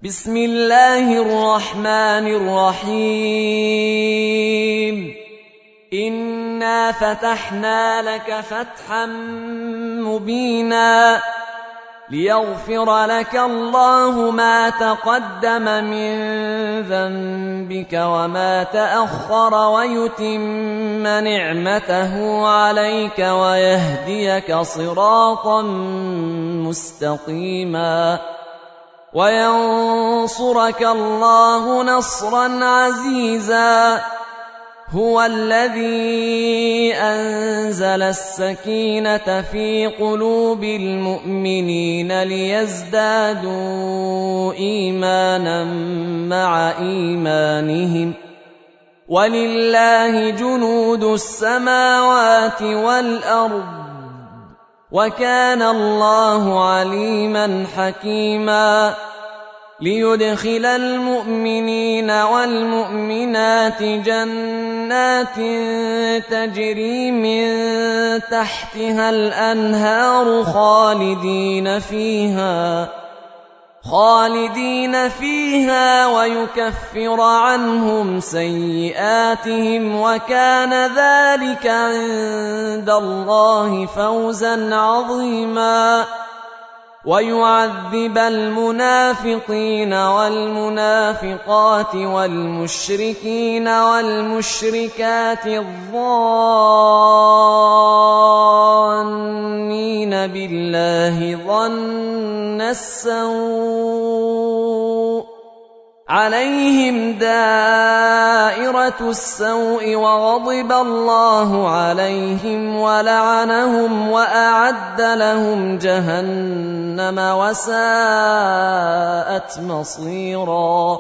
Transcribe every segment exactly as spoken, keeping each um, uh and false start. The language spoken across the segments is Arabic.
بسم الله الرحمن الرحيم إنا فتحنا لك فتحا مبينا ليغفر لك الله ما تقدم من ذنبك وما تأخر ويتم نعمته عليك ويهديك صراطا مستقيما وينصرك الله نصرا عزيزا هو الذي أنزل السكينة في قلوب المؤمنين ليزدادوا إيمانا مع إيمانهم ولله جنود السماوات والأرض وكان الله عليما حكيما ليدخل المؤمنين والمؤمنات جنات تجري من تحتها الأنهار خالدين فيها خالدين فيها ويكفر عنهم سيئاتهم وكان ذلك عند الله فوزا عظيما ويعذب المنافقين والمنافقات والمشركين والمشركات الظانين بالله ظن السوء عليهم دائرة السوء وغضب الله عليهم ولعنهم وأعد لهم جهنم وساءت مصيرا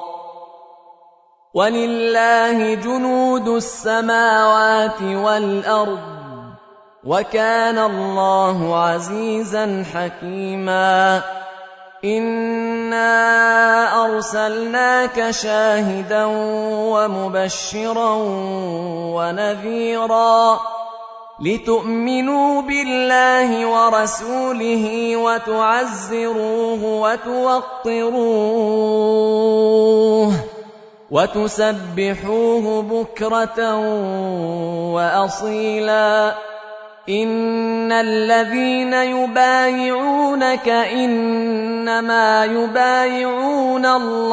ولله جنود السماوات والأرض وكان الله عزيزا حكيما إنا أرسلناك شاهدا ومبشرا ونذيرا لتؤمنوا بالله ورسوله وتعزروه وتوقروه وتسبحوه بكرة وأصيلا إن الذين يبايعونك إنما يبايعون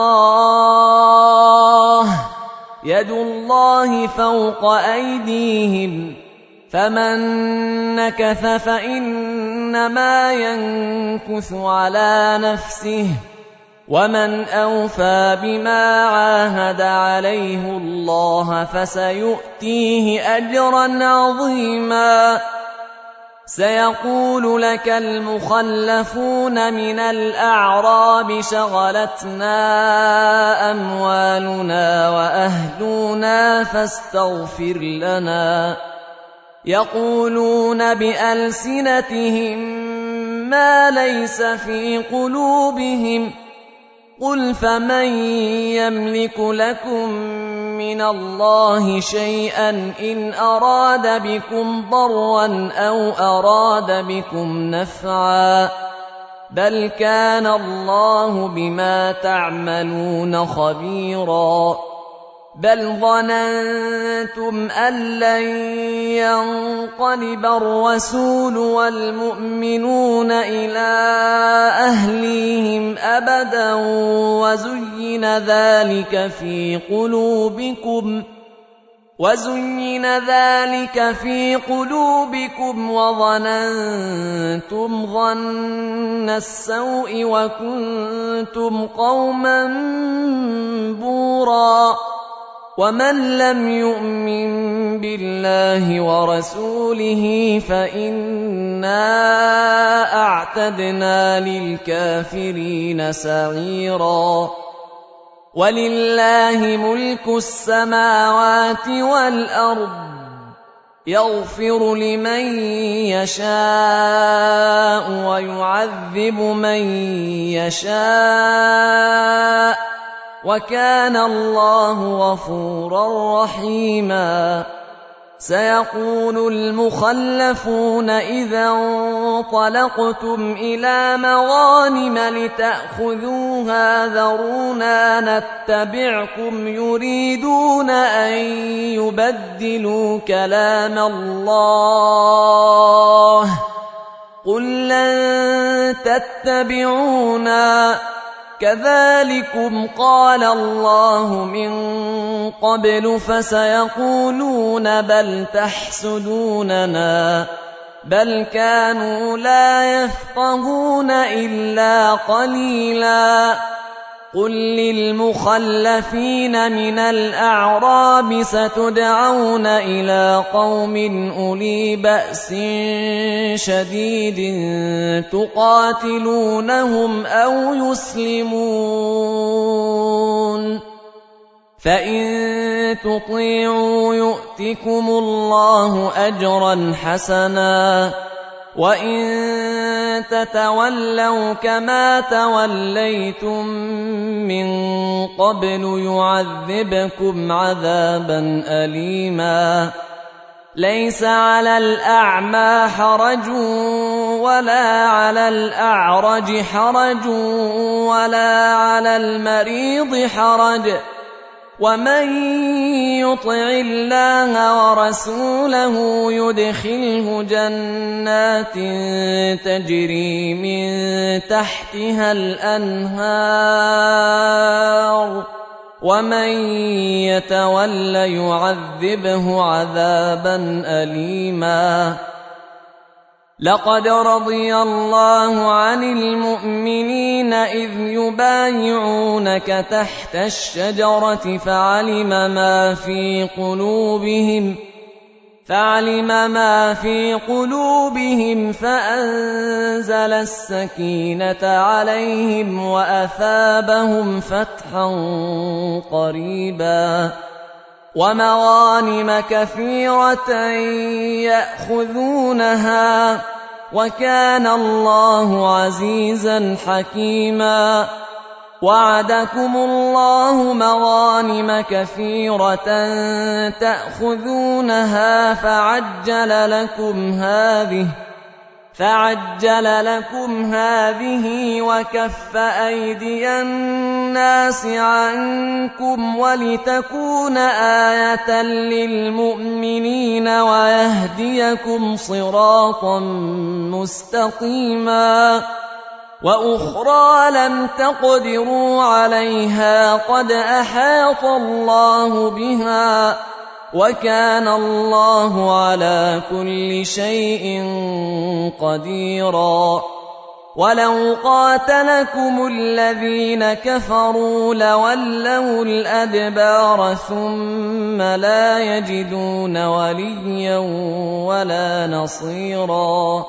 الله يد الله فوق أيديهم فمن نكث فإنما ينكث على نفسه ومن أوفى بما عاهد عليه الله فسيؤتيه أجرا عظيما سيقول لك المخلفون من الأعراب شغلتنا أموالنا وأهلنا فاستغفر لنا يقولون بألسنتهم ما ليس في قلوبهم قل فمن يملك لكم من الله شيئا إن أراد بكم ضرا أو أراد بكم نفعا بل كان الله بما تعملون خبيرا بل ظننتم أن لن ينقلب الرسول والمؤمنون إلى أهليهم أبدا وزين ذلك في قلوبكم وزين ذلك في قلوبكم وظننتم ظن السوء وكنتم قوما بورا ومن لم يؤمن بالله ورسوله فإنا أعتدنا للكافرين سعيرا ولله ملك السماوات والأرض يغفر لمن يشاء ويعذب من يشاء وكان الله غفورا رحيما سيقول المخلفون إذا انطلقتم إلى مغانم لتأخذوها ذرونا نتبعكم يريدون أن يبدلوا كلام الله قل لن تتبعونا كذلكم قال الله من قبل فسيقولون بل تحسدوننا بل كانوا لا يفقهون إلا قليلا قل للمخلفين من الأعراب ستدعون إلى قوم أولي بأس شديد تقاتلونهم أو يسلمون فإن تطيعوا يؤتكم الله أجرا حسنا وإن تتولوا كما توليتم من قبل يعذبكم عذابا أليما ليس على الأعمى حرج ولا على الأعرج حرج ولا على المريض حرج ومن يطع الله ورسوله يدخله جنات تجري من تحتها الأنهار ومن يتول يعذبه عذابا أليما لقد رضي الله عن المؤمنين إذ يبايعونك تحت الشجرة فعلم ما في قلوبهم فعلم ما في قلوبهم فأنزل السكينة عليهم وأثابهم فتحا قريبا ومغانم كثيرة يأخذونها وكان الله عزيزا حكيما وعدكم الله مغانم كثيرة تأخذونها فعجل لكم هذه فعجل لكم هذه وكف أيدي الناس عنكم ولتكون آية للمؤمنين ويهديكم صراطا مستقيما وأخرى لم تقدروا عليها قد أحاط الله بها وكان الله على كل شيء قديرا ولو قاتلكم الذين كفروا لولوا الأدبار ثم لا يجدون وليا ولا نصيرا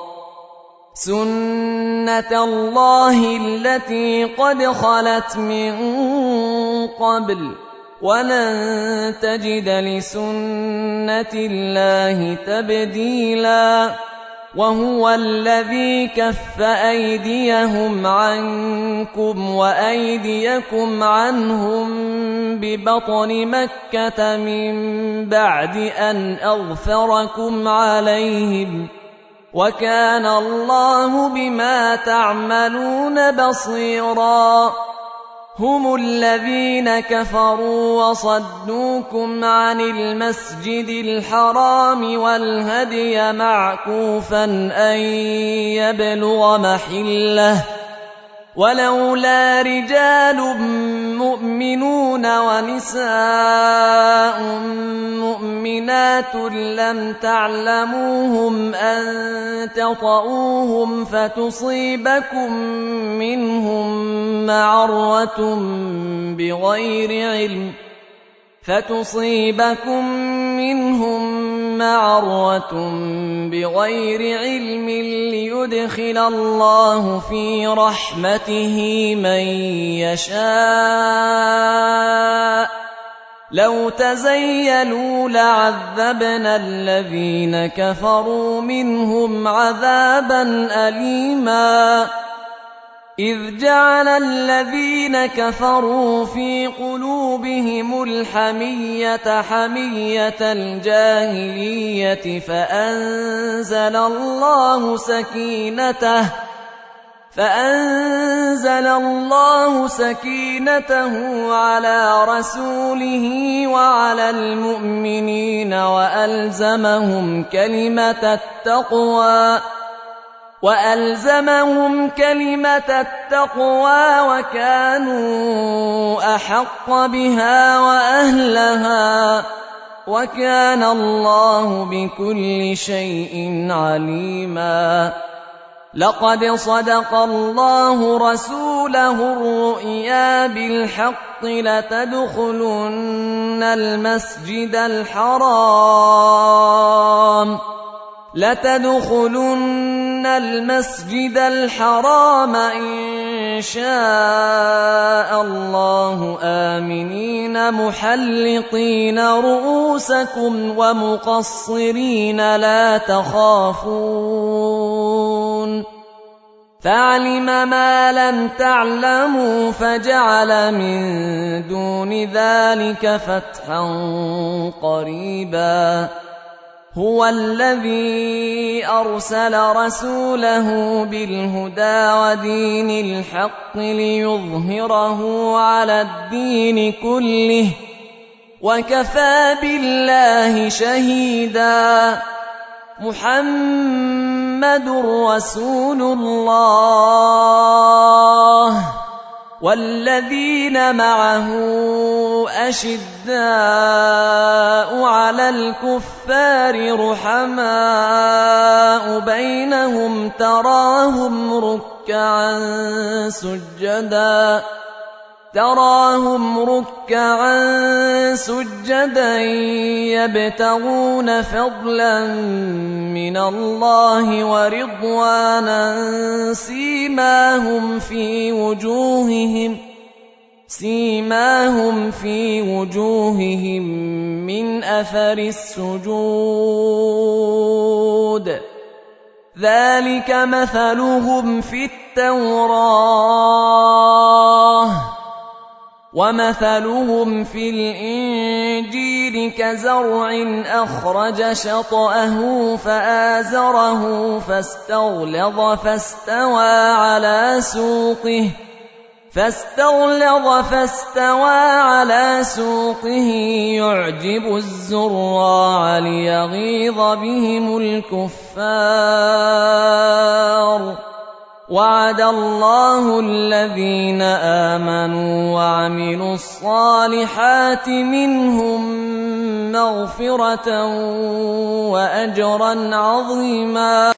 سنة الله التي قد خلت من قبل ولن تجد لسنة الله تبديلا وهو الذي كف أيديهم عنكم وأيديكم عنهم ببطن مكة من بعد أن أغفركم عليهم وكان الله بما تعملون بصيرا هم الذين كفروا وصدوكم عن المسجد الحرام والهدي معكوفا أن يبلغ محله ولولا رجال مؤمنون ونساء مؤمنات لم تعلموهم أن تطؤوهم فتصيبكم منهم معرة بغير علم فتصيبكم منهم معرة بغير علم ليدخل الله في رحمته من يشاء لو تزيلوا لعذبنا الذين كفروا منهم عذابا أليما إذ جعل الذين كفروا في قلوبهم الحمية حمية الجاهلية فأنزل الله سكينته فأنزل الله سكينته على رسوله وعلى المؤمنين وألزمهم كلمة التقوى وألزمهم كلمة التقوى وكانوا أحق بها وأهلها وكان الله بكل شيء عليما. لقد صدق الله رسوله الرؤيا بالحق لتدخلن المسجد الحرام لتدخلن المسجد الحرام إن شاء الله آمنين محلقين رؤوسكم ومقصرين لا تخافون فعلم ما لم تعلموا فجعل من دون ذلك فتحا قريبا. هو الذي أرسل رسوله بالهدى ودين الحق ليظهره على الدين كله وكفى بالله شهيدا. محمد رسول الله والذين معه أشداء على الكفار رحماء بينهم تراهم ركعا سجدا تراهم ركعا سجدا يبتغون فضلا من الله ورضوانا سيماهم في وجوههم سيماهم في وجوههم من أثر السجود ذلك مثلهم في التوراة ومثلهم في الإنجيل كزرع أخرج شطأه فآزره فاستغلظ فاستوى على سوقه فاستغلظ فاستوى على سوقه يعجب الزراع ليغيظ بهم الكفار. وعد الله الذين آمنوا وعملوا الصالحات منهم مغفرة وأجرا عظيما.